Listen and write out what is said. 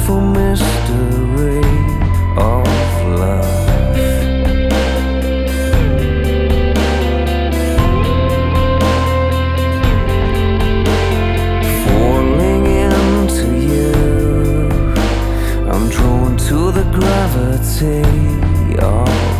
beautiful mystery of love. Falling into you, I'm drawn to the gravity of